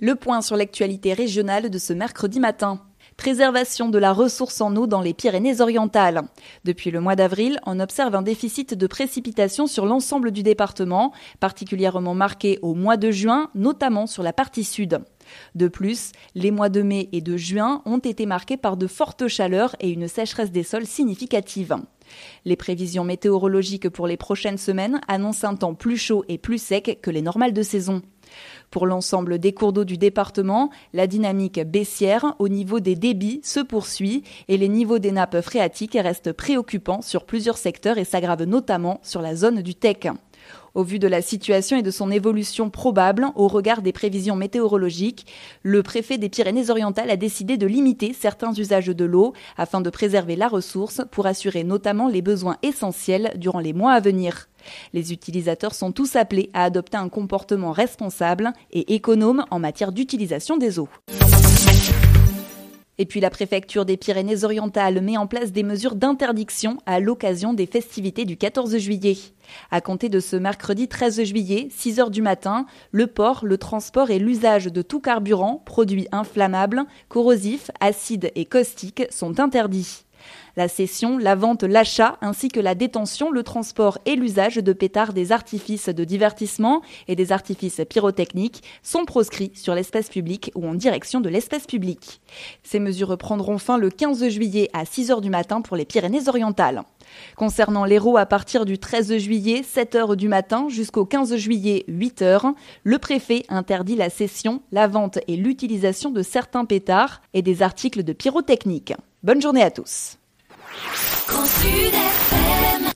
Le point sur l'actualité régionale de ce mercredi matin. Préservation de la ressource en eau dans les Pyrénées-Orientales. Depuis le mois d'avril, on observe un déficit de précipitations sur l'ensemble du département, particulièrement marqué au mois de juin, notamment sur la partie sud. De plus, les mois de mai et de juin ont été marqués par de fortes chaleurs et une sécheresse des sols significative. Les prévisions météorologiques pour les prochaines semaines annoncent un temps plus chaud et plus sec que les normales de saison. Pour l'ensemble des cours d'eau du département, la dynamique baissière au niveau des débits se poursuit et les niveaux des nappes phréatiques restent préoccupants sur plusieurs secteurs et s'aggravent notamment sur la zone du Tech. Au vu de la situation et de son évolution probable au regard des prévisions météorologiques, le préfet des Pyrénées-Orientales a décidé de limiter certains usages de l'eau afin de préserver la ressource pour assurer notamment les besoins essentiels durant les mois à venir. Les utilisateurs sont tous appelés à adopter un comportement responsable et économe en matière d'utilisation des eaux. Et puis la préfecture des Pyrénées-Orientales met en place des mesures d'interdiction à l'occasion des festivités du 14 juillet. À compter de ce mercredi 13 juillet, 6h du matin, le port, le transport et l'usage de tout carburant, produits inflammables, corrosifs, acides et caustiques sont interdits. La cession, la vente, l'achat, ainsi que la détention, le transport et l'usage de pétards, des artifices de divertissement et des artifices pyrotechniques sont proscrits sur l'espace public ou en direction de l'espace public. Ces mesures prendront fin le 15 juillet à 6h du matin pour les Pyrénées-Orientales. Concernant l'Hérault, à partir du 13 juillet, 7h du matin jusqu'au 15 juillet, 8h, le préfet interdit la cession, la vente et l'utilisation de certains pétards et des articles de pyrotechnique. Bonne journée à tous.